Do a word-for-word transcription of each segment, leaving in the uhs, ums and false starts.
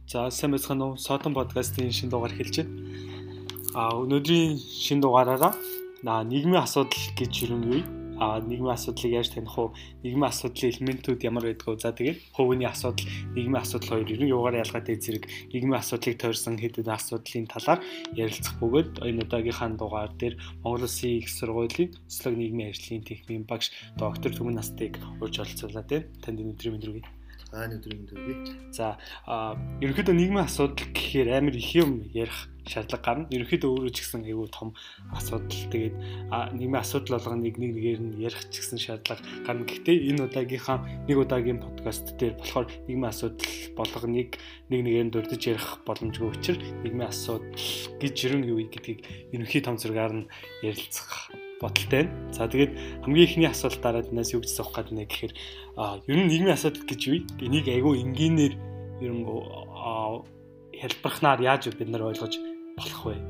За сайн байцгаана уу? Содон подкастын шинэ дугаар эхэлж байна. А өнөөдрийн шинэ дугаараараа наа нийгмийн асуудал гэж юу юм? А нийгмийн асуудлыг яаж таних вэ? Нийгмийн асуудлын элементүүд ямар байдг вэ? За тэгээд хувийн асуудал, нийгмийн асуудал хоёр ерөн юугаар ялгаатай зэрэг нийгмийн асуудлыг тойрсон хэдэн асуудлын талаар ярилцах бөгөөд энэ удаагийнхаа дугаар дээр Монгол Улсын их сургуулийн социолог нийгмийн ажлын техникийн багш доктор Түмэн Настыг урьж оролцуулаад байна. Танд өнөөдрийн мэнд хүргэе. Аа өдрийн мэнд хүргэе. За ерөнхийдөө нийгмийн асуудал гэхээр амар их юм ярих шаардлага гарна. Ерөнхийдөө өөрөө ч гэсэн айгүй том асуудал. Тэгээд нийгмийн асуудал болгоныг нэг нэгээр нь ярих ч гэсэн шаардлага гарна. Гэхдээ энэ удаагийнхаа нэг удаагийн подкаст дээр болохоор нийгмийн асуудал болгоныг нэг нэгээр нь дурдж ярих боломжгүй учраас нийгмийн асуудал гэж ерөн юу гэдгийг ерөнхий том зургаар нь ярилцах бодолтой байна. За тэгээд хамгийн ихний асуулт дараад нас юу гэж асуух гэдэг нэ гэхээр ер нь нийгмийн асуудал гэж юу? Энийг айгүй энгийнээр ерөн хэлбэрхнаар яаж бид нар ойлгож болох вэ?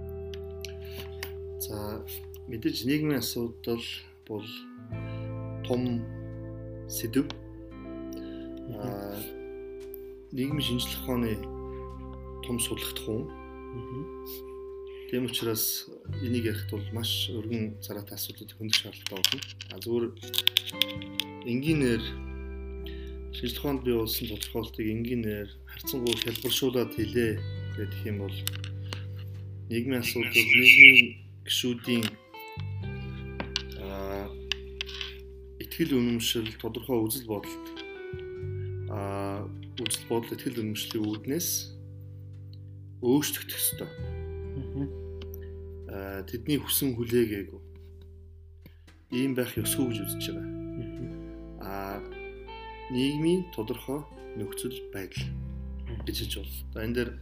За мэдээж нийгмийн асуудал бол том сэдв. Аа нийгмийн шинжилгээ ухааны том судлах хүн. Тийм учраас энийг ярихд бол маш өргөн цараатай асуудлыг хөндлөх шаардлагатай болно. А зүгээр энгийнээр шинжилгээ ухаанд бий болсон тодорхойлтыг энгийнээр харьцангуй хэлбэршүүлээд хэлээ гэх юм бол нийгмийн асуудал нийгмийн гишүүдийн а итгэл үнэмшил тодорхой үзэл бодолд а үзэл бодол итгэл үнэмшлийн үүднээс өөрчлөгдөх ёстой. Аа тэдний хүсэн хүлээгээгүй ийм байх ёсгүй гэж үзэж байгаа. Аа нийгмийн тодорхой нөхцөл байдал гэж хэлж байна. Энэ дээр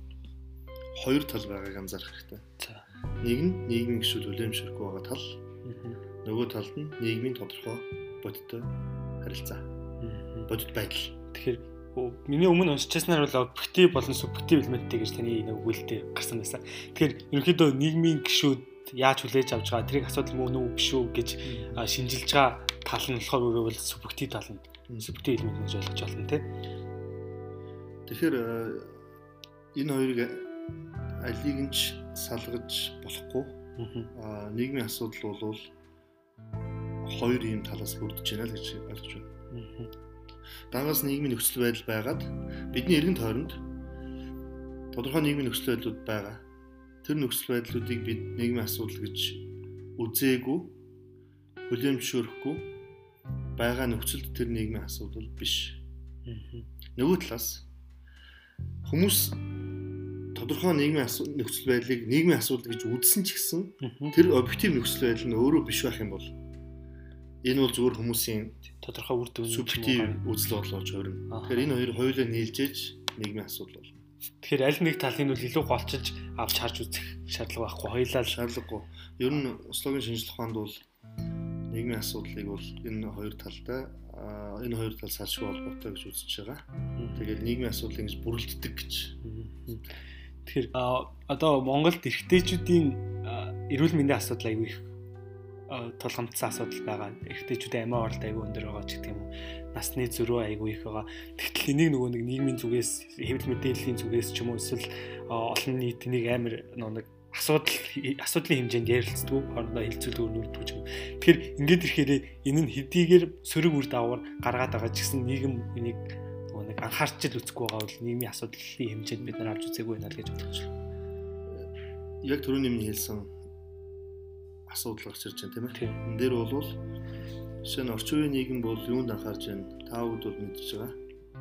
хоёр тал байгааг анзаарах хэрэгтэй. Нэг нь нийгмийн гишүүд хүлээмжшэрхгүй байгаа тал. Нөгөө талд нь нийгмийн тодорхой бодиттой харилцаа. Бодит байдал. Тэгэхээр миний өмнө уншижсанаар бол объектив болон субъектив элементтэй гэж таны нэг үгэлтэй гарсан байсан. Тэгэхээр ерөнхийдөө нийгмийн гишүүд яаж хүлээж авч байгаа тэрийг асуудал мөн үү биш үү гэж шинжилж байгаа тал нь болохоор бол субъектив тал нь. Субъектив элемент гэж ойлгож байна тийм. Тэгэхээр энэ хоёрыг алийг нь ч салгаж болохгүй. Аа нийгмийн асуудал бол хоёр ийм талаас бүрдэж байна л гэж ойлгож байна. Дангаас нийгмийн нөхцөл байдал байгаад бидний эргэн тойронд тодорхой нийгмийн нөхцөл байдлууд байгаа. Тэр нөхцөл байдлуудыг бид нийгмийн асуудал гэж үзээгүй, хүлээмжшөөрөхгүй байгаа нөхцөлд тэр нийгмийн асуудал биш. Нөгөө талаас хүмүүс тодорхой нийгмийн нөхцөл байдлыг нийгмийн асуудал гэж үзсэн ч гэсэн тэр объектив нөхцөл байдал нь өөрөө биш байх юм бол энэ бол зүгээр хүмүүсийн тодорхой үр дүн субъектив үзэл бодол болж хувирна. Тэгэхээр энэ хоёр хоёулаа нийлжээж нийгмийн асуудал болно. Тэгэхээр аль нэг талыг нь илүү голчиж авч харж үзэх шаардлага байхгүй. Хоёулаа шаардлагагүй. Ер нь социологийн шинжилгээ ухаанд бол нийгмийн асуудлыг бол энэ хоёр талтай энэ хоёр тал салшгүй холбоотой гэж үзэж байгаа. Тэгээд нийгмийн асуудлыг ингэж бүрэлддэг гэж. Тэгэхээр одоо Монголд эрэгтэйчүүдийн эрүүл мэндийн асуудал аягүй их тулгамдсан асуудал байгаа. Эрэгтэйчүүдийн амиа оролт аягүй өндөр байгаа ч гэх юм уу. Насны зөрүү аягүй их байгаа. Тэгтэл энийг нөгөө нэг нийгмийн зүгээс, хэвлэл мэдээллийн зүгээс ч юм уу эсвэл олон нийт энийг амар нэг асуудал асуудлын хэмжээнд ярилцдаг, хоорондоо хилцүүлэг өрнүүлдэг ч юм. Тэгэхээр ингээд ирэхээр энэ нь хэдийгээр сөрөг үр дагавар гаргаад байгаа ч гэсэн нийгэм энийг нөгөө нэг анхаарч л үзэхгүй байгаа бол нийгмийн асуудлын хэмжээнд бид нар авч үзээгүй байна л гэж бодож байна. Яг түрүүний минь хэлсэн асуудал гарч ирж байна тийм ээ. Энэ дээр бол жишээ нь орчин үеийн нийгэм бол юунд анхаарч байна? Та бүд бол мэдж байгаа.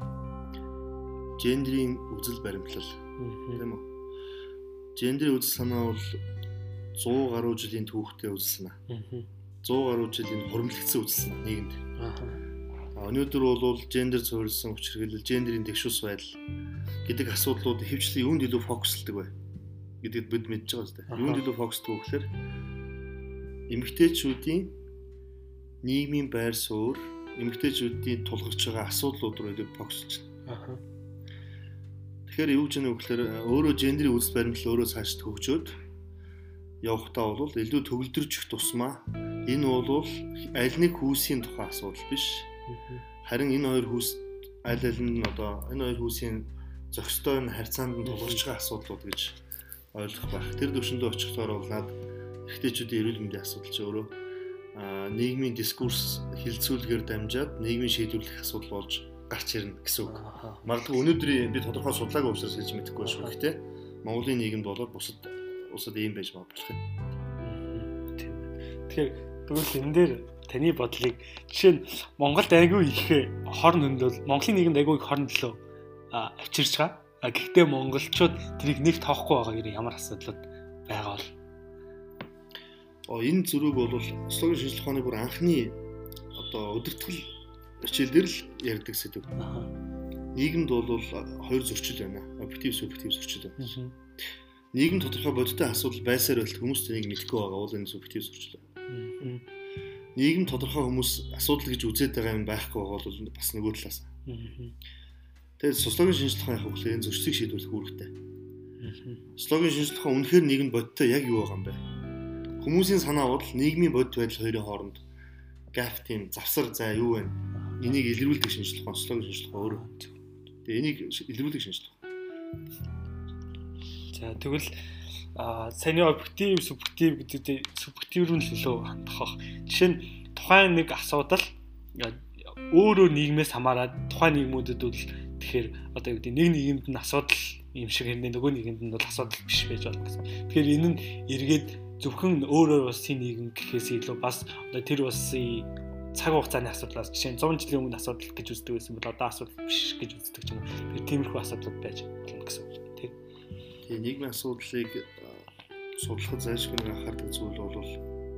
Гендрийн үзэл баримтлал тийм үү? Гендрийн үзэл санаа бол сто гаруй жилийн түүхтэй үзэл санаа. сто гаруй жилийн хуримлагдсан үзэл санаа нийгэмд. Аа өнөөдөр бол гендер суурилсан хүч хэрэглэл, гендрийн тэгшүүс байдал гэдэг асуудлууд хэвчлэн юунд илүү фокуслдаг вэ гэдэгт бид мэдж байгаа зү. Юунд илүү фокусдаг вэ гэхээр эмэгтэйчүүдийн нийгмийн байр суурь, эмэгтэйчүүдийн тулгарч байгаа асуудлууд руу илүү фокусч байна. Тэгэхээр юу гэж нэг үгээр өөрөө гендрийн үзэл баримтлал өөрөө цааш төгжөөд явахдаа бол илүү төгөлдрж их тусмаа энэ бол аль нэг хүүсийн тухай асуудал биш. Харин энэ хоёр хүүс аль аль нь одоо энэ хоёр хүүсийн зохистой нь харьцаанд нь тулгарч байгаа асуудлууд гэж ойлгох байх. Тэр төвшөндөө очихлоор бол наад эрэгтэйчүүдийн эрүүл мэндийн асуудал ч өөрөө нийгмийн дискурс хилцүүлгээр дамжаад нийгмийн шийдвэрлэх асуудал болж гарч ирнэ гэсэн үг. Магадгүй өнөөдрийн би тодорхой судлаагүй учраас хэлж мэдэхгүй шүү. Гэхдээ Монголын нийгэмд бол бусад улсад ийм байж болох юм. Тэгэхээр тэгвэл энэ дээр таны бодлыг жишээ нь Монголд айгүй их хорн хөндлөл Монголын нийгэмд айгүй их хорн төлөө авчирч байгаа. Гэхдээ монголчууд тэрийг нэг тоохгүй байгаа юм ямар асуудлууд байгаа бол энэ зүрэг бол Ослогийн шинжилгээ ухааны бүр анхны одоо өдөртгөл хичээлдэр л ярьдаг сэдв. Нийгэмд бол хоёр зөрчил байна. Объектив, субъектив зөрчил байна. Нийгэм тодорхой бодиттой асуудал байсаар байтал хүмүүс тэнийг мэдэхгүй байгаа бол энэ субъектив зөрчил байна. Нийгэм тодорхой хүмүүс асуудал гэж үзээд байгаа юм байхгүй байгаа бол бас нөгөө талаас. Тэгээд социологийн шинжилгээ ухааны хөвлөөр энэ зөрчлийг шийдвэрлэх үүрэгтэй. Социологийн шинжилгээ ухаан үнэхээр нийгэмд бодиттой яг юу байгаа юм бэ? Хүмүүсийн санаа бодол нийгмийн бодит байдал хоёрын хооронд gap тийм завсар зай юу вэ? Энийг илрүүлдэг шинжилгээ ухаан, социологийн шинжилгээ ухаан өөрөө. Тэгээ энийг илрүүлдэг шинжилгээ ухаан. За тэгвэл а саяны объектив, субъектив гэдэг субъектив рүү нөлөө хандах. Жишээ нь тухайн нэг асуудал өөрөө нийгмээс хамаараад тухайн нийгмүүдэд бол тэгэхээр одоо юу гэдэг нэг нийгэмд нь асуудал юм шиг хэрнээ нөгөө нийгэмд нь бол асуудал биш байж болно гэсэн. Тэгэхээр энэ нь эргээд зөвхөн өөрөө улсын нийгэм гэхээс илүү бас одоо тэр улсын цаг хугацааны асуудлаас жишээ нь зуун жилийн өмнө асуудал гэж үздэг байсан бол одоо асуудал биш гэж үздэг ч юм уу. Тэр тиймэрхүү асуудлууд байж болно гэсэн үг тийм. Тэгээ нийгмийн асуудлыг судлахад зайлшгүй нэг анхаардаг зүйл бол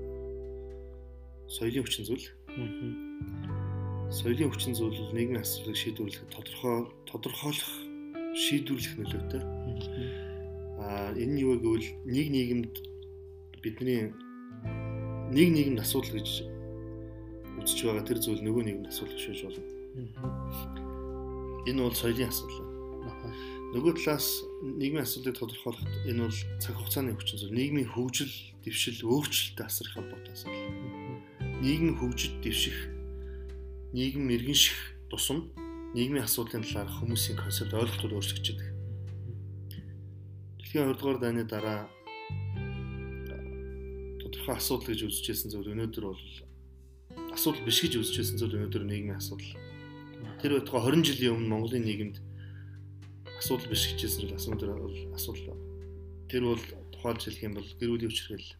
соёлын хүчин зүйл. Соёлын хүчин зүйл бол нийгмийн асуудлыг шийдвэрлэхэд тодорхой тодорхойлох шийдвэрлэх нөлөөтэй. Аа энэ нь юу гэвэл нэг нийгэмд бидний нэг нийгэмд асуудал гэж үзэж байгаа тэр зүйл нөгөө нийгэмд асуудал биш байж болно. Энэ бол соёлын асуудал. Нөгөө талаас нийгмийн асуудлыг тодорхойлоход энэ бол цаг хугацааны хүчин зүйл. Нийгмийн хөгжил, дэвшил, өөрчлөлттэй асар их холбоотой асуудал. Нийгмийн хөгжиж, дэвших, нийгэм иргэнших тусам нийгмийн асуудлын талаар хүмүүсийн концепт ойлголтууд өөрчлөгдөж байдаг. Дэлхийн хоёр дугаар дайны дараа тодорхой асуудал гэж үзэжсэн зүйл өнөөдөр бол асуудал биш гэж үзэжсэн зүйл өнөөдөр нийгмийн асуудал. Тэр байтугай хорин жилийн өмнө Монголын нийгэмд асуудал биш гэжсэн зүйл асуудал бол асуудал. Тэр бол тухайлж хэлэх юм бол гэр бүлийн хүчирхэл.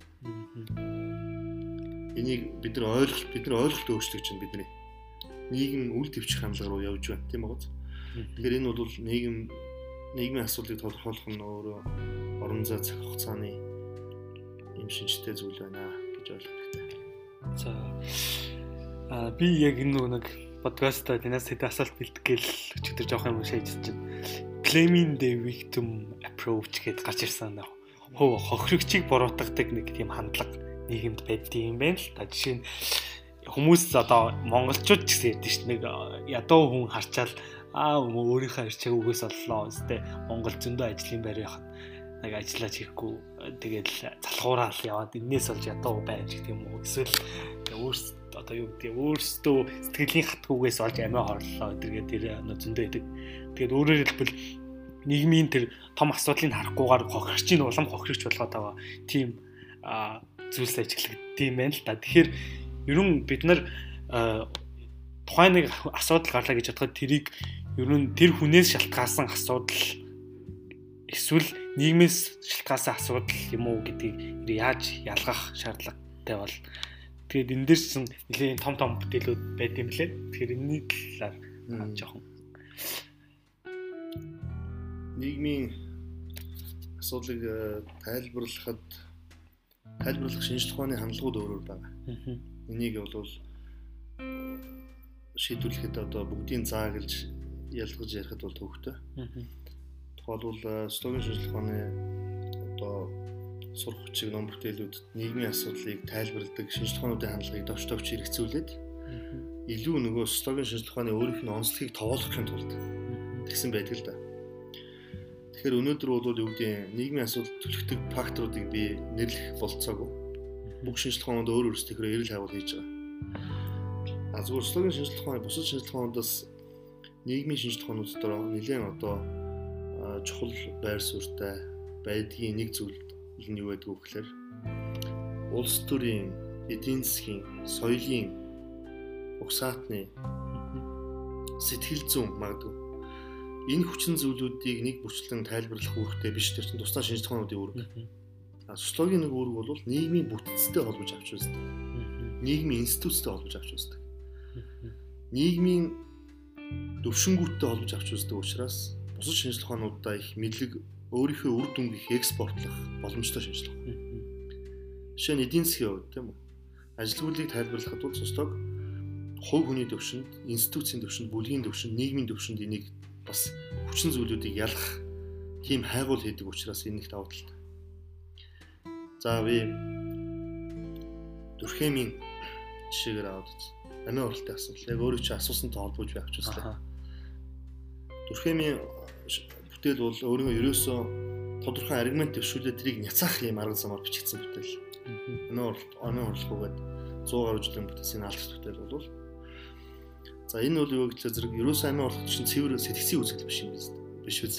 Энийг бид нар ойлголт бид нар ойлголт өөрчлөж чинь бидний нийгэм үл төвчих хандлага руу явж байна тийм үү? Тэгэхээр энэ бол нийгэм нийгмийн асуудлыг тодорхойлох нь өөрөө орон зай цаг хугацааны юм шинжтэй зүйл байна гэж ойлгох хэрэгтэй. За а би яг энэ нэг подкастаа танаас хэд асуулт бэлдэх гээл өчигдөр жоох юм шийдэж чинь blaming the victim approach гэдээ гарч ирсэн байна. Хов хохирогчийг буруутгадаг нэг тийм хандлага нийгэмд байдаг юм байна л та. Жишээ нь хүмүүс одоо монголчууд ч гэсэн ярьдэн ш нэг ядуу хүн харчаал аа өөрийнхөө ирчээг үгээс оллоо үстэй монгол зөндөө ажлын байр явахад нэг ажиллаж хийхгүй тэгэл залхуураал яваад энээс олж ядуу байж гэх юм уу эсвэл өөрсдөө одоо юу гэдэг өөрсдөө сэтгэлийн хатгуугээс олж амиа хорлоо тэргээ тэр зөндөө идэг. Тэгээд өөрөөр хэлбэл нийгмийн тэр том асуудлыг харахгүйгээр хохирчийн улам хохирч болгоод байгаа тийм зүйлс ажиглагдсан юм байна л та. Тэгэхээр ерөн бид нар тухайн нэг асуудал гарлаа гэж бодоход тэрийг ерөн тэр хүнээс шалтгаалсан асуудал эсвэл нийгмээс шалтгаалсан асуудал юм уу гэдгийг яаж ялгах шаардлагатай бол тэгээд энэ дээр чинь нэлээд том том бүтээлүүд байт юм лээ. Тэгэхээр энэний талаар жоохон нийгмийн асуудлыг тайлбарлахад тайлбарлах шинжилгээ ухааны хандлагууд өөрөөр байгаа. Энийг бол шийдвэрлэхэд одоо бүгдийн зааглаж ялгаж ярихад бол төвхтэй. Тухайлбал социологийн шинжилгээ ухааны одоо сурах хүчиг ном бүтээлүүд нийгмийн асуудлыг тайлбарладаг шинжилгээ ухаануудын хандлагыг товч товч хэрэгцүүлээд илүү нөгөө социологийн шинжилгээ ухааны өөрийнх нь онцлогийг товоолгохын тулд тэгсэн байдаг л да. Тэгэхээр өнөөдөр бол юу гэдэг нийгмийн асуудал төлөвлөдөг факторуудыг би нэрлэх болцоогүй. Бүх шинжилгээ ухаанууд өөр өөрсдийнхөө эрэл хайвал хийж байгаа. А зүгээр социологийн шинжилгээ ухааны бусад шинжилгээ ухаануудаас нийгмийн шинжилгээ ухаанууд дотор нэлээд одоо чухал байр суурьтай байдгийн нэг зүйл нь юу гэдэг вэ гэхээр улс төрийн, эдийн засгийн, соёлын, угсаатны, сэтгэл зүйн магадгүй энэ хүчин зүйлүүдийг нэг бүрчлэн тайлбарлах үүрэгтэй биш. Тэр чинь тусдаа шинж ухаануудын үүрэг. А социологийн нэг үүрэг бол нийгмийн бүтцтэй холбож авч үздэг. Нийгмийн институттэй холбож авч үздэг. Нийгмийн төвшингүүттэй холбож авч үздэг учраас бусад шинжлэх ухаануудаа их мэдлэг өөрийнхөө үр дүнг их экспортлох боломжтой шинжлэх ухаан. Жишээ нь эдийн засгийн хувьд тийм үү? Ажилгүйдлийг тайлбарлахад бол социолог хувь хүний төвшөнд, институцийн төвшөнд, бүлгийн төвшөнд, нийгмийн төвшөнд энийг бас хүчин зүйлүүдийг ялгах тийм хайгуул хийдэг учраас энэ их давуу талтай. За би Дүрхэмийн жишээгээр аваад үз. Амиа уралтай асуудал. Яг өөрөө чи асуусантай холбож би авч үзлээ. Дүрхэмийн бүтээл бол өөрийнхөө ерөөсөө тодорхой аргумент төвшүүлээд тэрийг няцаах юм арга замаар бичигдсэн бүтээл. Амиа урал, амиа уралгүйгээд сто гаруй жилийн бүтээсийн алдах бүтээл бол. За энэ бол юу гэвэл зэрэг ерөөсөө амиа уралт чинь цэвэр сэтгцийн үзэгдэл биш юм биш үү?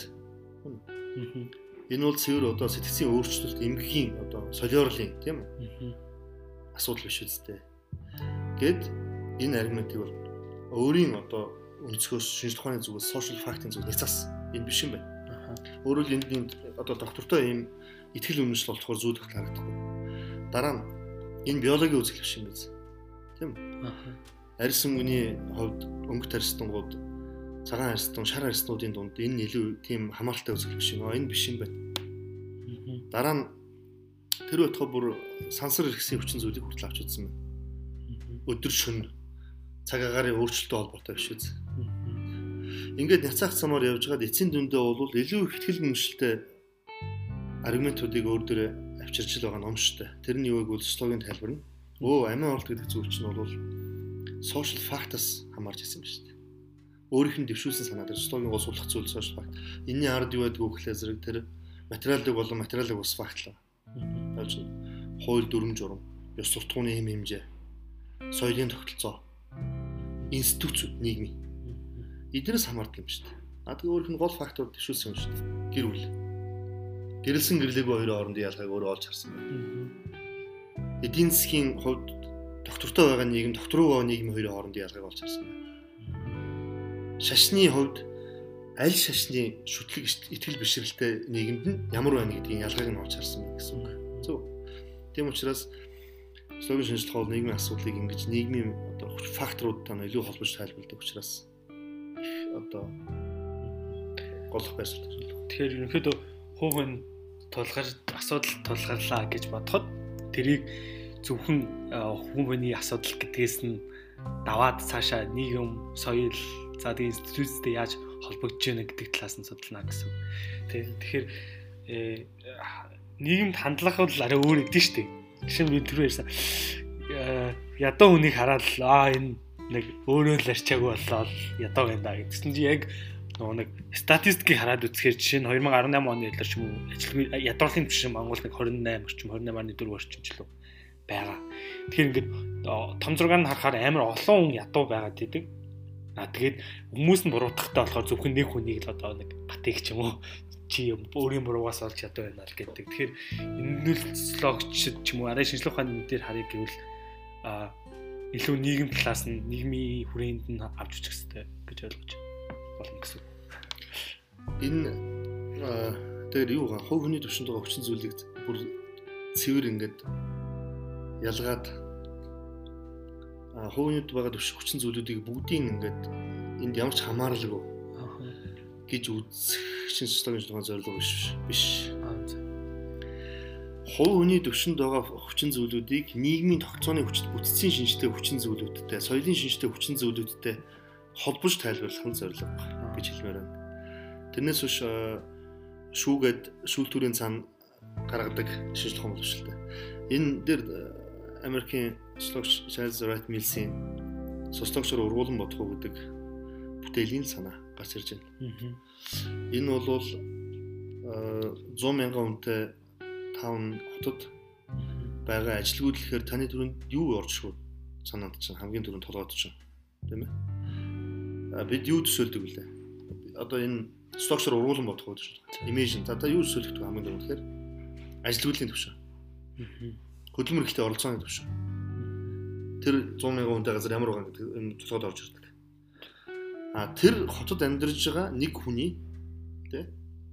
Энэ бол цэвэр одоо сэтгцийн өөрчлөлт, эмгэгийн одоо солиорлын тийм үү? Асуудал биш үстэй. Гэт энэ аргументыг бол өөрийн одоо өнцгөөс шинжлэх ухааны зүгээс social fact-ийн зүгээс няцаас энэ биш юм байна. Өөрөөр хэлбэл энд одоо доктортой ийм итгэл үнэмшил болохоор зүйдэх харагдахгүй. Дараа нь энэ биологийн үзэгдэл биш юм биз. Тийм үү? Арьс өнгөний хувьд өнгөт арьстангууд, цагаан арьстан, шар арьстнуудын дунд энэ илүү тийм хамааралтай үзэгдэл биш юм. Энэ биш юм байна. Дараа нь тэр байтугай бүр сансар хэрэгсийн хүчин зүйлийг хүртэл авч үзсэн байна. Өдөр шөнө цаг агарын өөрчлөлттэй холбоотой биш үү? Ингээд няцаах замаар явж байгаад эцсийн дүндээ бол илүү их ихтгэл үнэмшилтэй аргументуудыг өөр дөрөө авчирч л байгаа номштой. Тэр нь юу гэвэл социологийн тайлбар нь өө амиа уралт гэдэг зүйл чинь бол social fact-аас хамаарч ирсэн юм шүү дээ. Өөрийнх нь дэвшүүлсэн санаа дээр социологийн гол суулгах зүйл social fact. Энийний ард юу байдг вэ гэхлээр зэрэг тэр материалыг болон материалыг ус фактлаа. Болж хууль дүрм журам, ёс суртахууны хэм хэмжээ, соёлын тогтолцоо, институцүүд, нийгмийн эднээс хамаардаг юм шүү дээ. А тэгээ өөрийнх нь гол фактор дэвшүүлсэн юм шүү дээ. Гэр бүл. Гэрэлсэн гэрлээгүй хоёрын хоорондын ялгааг өөрөө олж харсан байна. Эдийн засгийн хувьд доктортой байгаа нийгэм, доктор руу байгаа нийгмийн хоёрын хоорондын ялгааг олж харсан байна. Шашны хувьд аль шашны шүтлэг итгэл бишрэлтэй нийгэмд нь ямар байна гэдгийг ялгааг нь олж харсан байна гэсэн үг. Зөв. Тийм учраас социологийн шинжлэх ухааны нийгмийн асуудлыг ингэж нийгмийн одоо факторуудтай нь илүү холбож тайлбарладаг учраас одоо голох байсаар тайлбарлав. Тэгэхээр ерөнхийдөө хувийн тулгарч асуудал тулгарлаа гэж бодоход тэрийг зөвхөн хүмүүний асуудал гэдгээс нь даваад цаашаа нийгэм, соёл, за тэгээ институцтэй яаж холбогдож байна гэдэг талаас нь судална гэсэн. Тэгэхээр нийгэмд хандлах бол арай өөр идэв шүү дээ. Жишээ нь би түрүү ярьсан ядуу хүнийг хараад л аа энэ нэг өөрөө л арчаагүй болоо ядуу байна да гэсэн чи яг нэг статистикийг хараад үзэхээр жишээ нь две тысячи десять оны элэр ч юм уу ажилгүй ядуурлын түвшин Монгол нэг двадцать восемь орчим двадцать восемь дөрөв орчим ч л байгаа. Тэгэхээр ингээд том зургаар нь харахаар амар олон хүн ядуу байгаад идэг. А тэгээд хүмүүс нь буруутгахтай болохоор зөвхөн нэг хүнийг л одоо нэг батыг ч юм уу чи өөрийн буруугаас олж ядуу байна л гэдэг. Тэгэхээр энэ нь социологчд ч юм уу арай шинжлэх ухааны дээр харъя гэвэл а илүү нийгэм талаас нь нийгмийн хүрээнд нь авч үзэх хэрэгтэй гэж ойлгож болно гэсэн. Энэ дээр юу гэх хувь хүний төвшөнд байгаа хүчин зүйлийг бүр цэвэр ингээд ялгаад хувийнд байгаа хүчин зүйлүүдийг бүгдийг ингээд энд ямар ч хамааралгүй гэж үзэх чинь социологийн шинжилгээний зорилго биш биш. Хувь хүний төвшөнд байгаа хүчин зүйлүүдийг нийгмийн тогтцооны хүчин бүтцийн шинжтэй хүчин зүйлүүдтэй, соёлын шинжтэй хүчин зүйлүүдтэй холбож тайлбарлах нь зорилго гэж хэлмээр байна. Тэрнээс биш шүүгээд шүүлтүүрийн цаана гаргадаг шинжлэх ухааны боловсролтой. Энэ дээр Америкийн социологч Charles Wright Millsийн социологчоор ургуулan бодох уу гэдэг бүтээлийн санаа гарч ирж байна. Энэ бол сто мянган хүнтэй таван хотод байгаа ажилгүйдлэхээр таны түрүүнд юу орж шүү санаанд чинь хамгийн түрүүнд толгойд чинь тийм ээ. А бид юу төсөөлдөг вүлээ? Одоо энэ стокчор уруулан бодох гэдэг шүү. Имижн та юу өсөлтөг хамгийн дөрөв гэхээр ажилгүйдлийн түвшин. Хөдөлмөр ихтэй оролцооны түвшин. Тэр зуун мянган хүнтэй газар ямар байгаа гэдэг энэ толгойд орж ирдэг. А тэр хотод амьдарж байгаа нэг хүний тий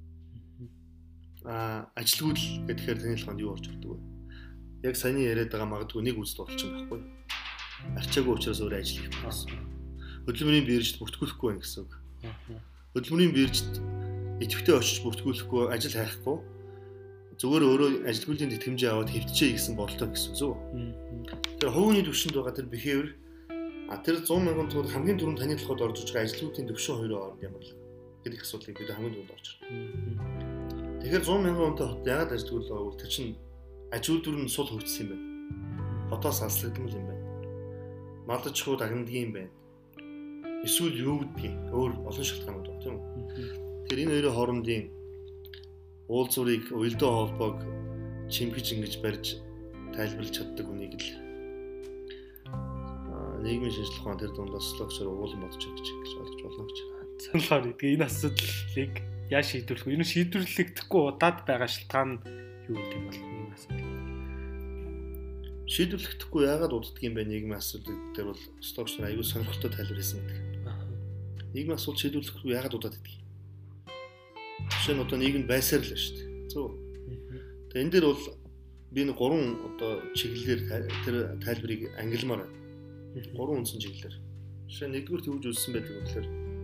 а ажилгүйдэл гэхээр таны толгойд юу орж ирдэг вэ? Яг саяны яриад байгаа магадгүй нэг үзэл бодолч юм байхгүй. Арчаагүй учраас өөр ажил хийх гэсэн. Хөдөлмөрийн биржид бүртгүүлэхгүй байх гэсэн үг. Хөдөлмөрийн биржид идэвхтэй очиж бүртгүүлэхгүй, ажил хайхгүй. Зүгээр өөрөө ажилгүйдлийн тэтгэмжээ аваад хэвтчихээ гэсэн бодолтой гэсэн зүг. Тэр хувийн төвшөнд байгаа тэр behavior а тэр зуун мянган төгрөг хамгийн түрүүнд таны толгойд орж иж байгаа ажилгүйдлийн төвшин хоёрын хооронд ямар л гэдэг асуудлыг бид хамгийн түрүүнд орж ирнэ. Тэгэхээр зуун мянган хүнтэй хот яагаад ажилгүйд байгаа вэ? Тэр чинь аж үйлдвэр нь сул хөгжсөн юм байна. Хотоос алслагдмал юм байна. Малдаж хуу дагнадаг юм байна. Эсвэл юу гэдгийг өөр олон шалтгаанууд байна тийм үү? Тэгэхээр энэ хоёрын хоорондын уулзуурыг уялдаа холбоог чимхэж ингэж барьж тайлбарлаж чаддаг хүнийг л нийгмийн шинжилгээ ухаан тэр дундаас социологчор уулан бодож байгаа гэж ойлгож болно гэж. Цанлаар энэ асуудлыг яа шийдвэрлэх вэ? Энэ шийдвэрлэгдэхгүй удаад байгаа шалтгаан юу гэдэг юм бол ийм асуудал. Шийдвэрлэгдэхгүй яагаад уддаг юм бэ нийгмийн асуудал дээр бол социологчор аюул сонирхолтой тайлбарласан гэдэг. Нийгмийн асуудал шийдвэрлэхгүй яагаад удаад гэдэг юм? Жишээ нь одоо нийгэм байсаар л шүү дээ. Зөв. Тэгээ энэ дээр бол би нэг гурван одоо чиглэлээр тэр тайлбарыг ангилмаар байна. Гурван үндсэн чиглэлээр. Жишээ нь нэгдүгээр төвж үзсэн байдаг гэхээр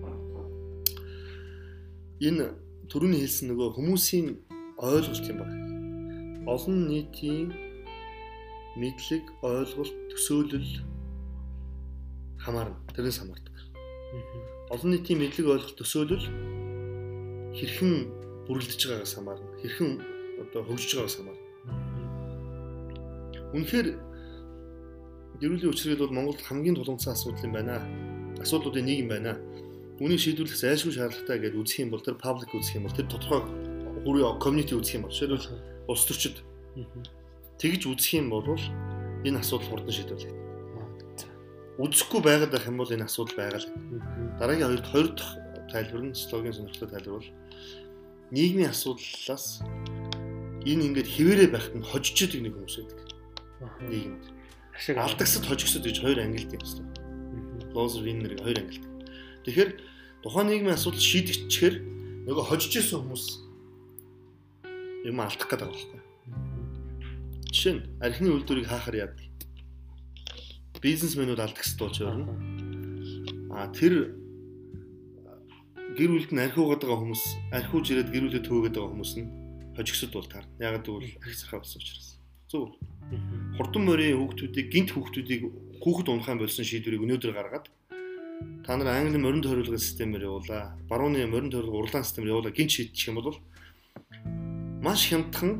энэ түрүүний хэлсэн нөгөө хүмүүсийн ойлголт юм байна. Олон нийтийн мэдлэг, ойлголт, төсөөлөл хамаарна. Тэрнээс хамаардаг. Олон нийтийн мэдлэг, ойлголт, төсөөлөл хэрхэн бүрэлдэж байгаагаас хамаарна. Хэрхэн одоо хөгжиж байгаагаас хамаарна. Үнэхээр гэрүүлийн учрал бол Монголд хамгийн тулгымцсан асуудал юм байна. Асуудлуудын нэг юм байна. Үүнийг шийдвэрлэх зайлшгүй шаардлагатай гэдээ үзэх юм бол тэр паблик үзэх юм бол тэр тодорхой хүрээ community үзэх юм бол жишээлбэл улс төрчид тэгж үзэх юм бол энэ асуудал хурдан шийдвэрлэгдэнэ. Үзэхгүй байгаад байх юм бол энэ асуудал байгаа л. Дараагийн хоёр хоёр дахь тайлбар нь социологийн сонирхолтой тайлбар бол нийгмийн асуудлаас энэ ингээд хэвээрээ байхад нь хожиж идэг нэг хүмүүс байдаг. Нийгэмд. Алдагсад хожигсод гэж хоёр ангилт юм байна. Loser winner-ыг хоёр ангилт. Тэгэхээр тухайн нийгмийн асуудал шийдэгчээр нөгөө хожиж исэн хүмүүс юм алдах гэдэг байгаа байхгүй. Жишээ нь архины үйлдвэрийг хаахаар яадаг. Бизнесмэнүүд алдагсад болж байна. А тэр гэр бүлд нь архиугаад байгаа хүмүүс, архиуж ирээд гэр бүлээ төвөөгээд байгаа хүмүүс нь хожигсод бол таарна. Ягаад гэвэл архи сахаа болсон учраас. Зөв. Хурдан морийн хүүхдүүдийг, гинт хүүхдүүдийг хүүхэд унахын болсон шийдвэрийг өнөөдөр гаргаад та нар англи морин тойруулгын системээр явуулаа. Барууны морин тойруулгын урлаан системээр явуулаа гинт шийдчих юм бол маш хямдхан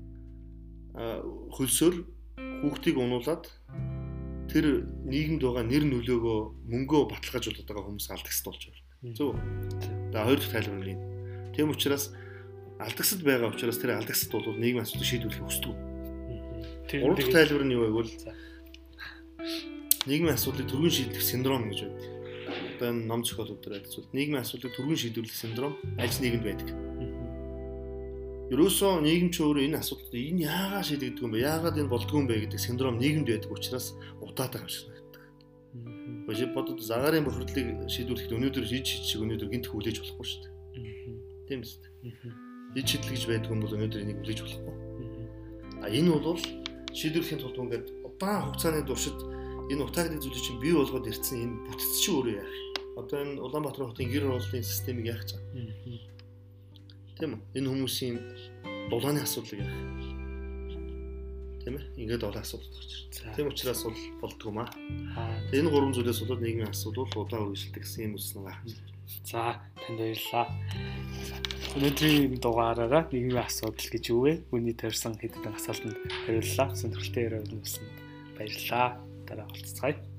хөлсөөр хүүхдийг унуулад тэр нийгэмд байгаа нэр нөлөөгөө мөнгөө баталгаажуулдаг байгаа хүмүүс алдагсад болж байна. Зөв. За хоёр дахь тайлбар нь. Тийм учраас алдагсад байгаа учраас тэр алдагсад бол нийгмийн асуудлыг шийдвэрлэх хүсдэг. Гурав дахь тайлбар нь юу вэ гэвэл нийгмийн асуудлыг түргэн шийдэх синдром гэж байдаг. Одоо энэ ном зохиолууд дээр ажиллаж нийгмийн асуудлыг түргэн шийдвэрлэх синдром аль ч нийгэмд байдаг. Ерөөсөө нийгэмч өөрөө энэ асуудлыг энэ яагаад шийдэгдэх юм бэ? Яагаад энэ болдгоо юм бэ гэдэг синдром нийгэмд байдаг учраас удаатай юм шиг санагддаг. Божи бодод загарын бохирдлыг шийдвэрлэхэд өнөөдөр хийж шиг өнөөдөр гинт хүлээж болохгүй шүү дээ. Тийм үстэй. Хийж шийдэл гэж байдаг юм бол өнөөдөр энийг хүлээж болохгүй. А энэ бол шийдвэрлэхийн тулд ингээд удаан хугацааны туршид энэ утаагийн зүйлийг чинь бий болгоод ирсэн энэ бүтц чи өөрөө яах. Одоо энэ Улаанбаатар хотын гэр оролтын системийг яах чам. Тийм үү? Энэ хүмүүсийн дулааны асуудлыг яах. Тийм ээ? Ингээд олон асуудал гарч ирсэн. Тийм учраас бол болдгоо маа. Энэ гурван зүйлээс болоод нийгмийн асуудал удаан үргэлжилдэг гэсэн юм үснэ байгаа. За, танд баярлалаа. Өнөөдрийн дугаараараа нийгмийн асуудал гэж юу вэ? Үний тавьсан хэдэн асуултанд хариуллаа. Сонирхолтой яриад өгсөн. Баярлалаа. Дараа уулзцгаая.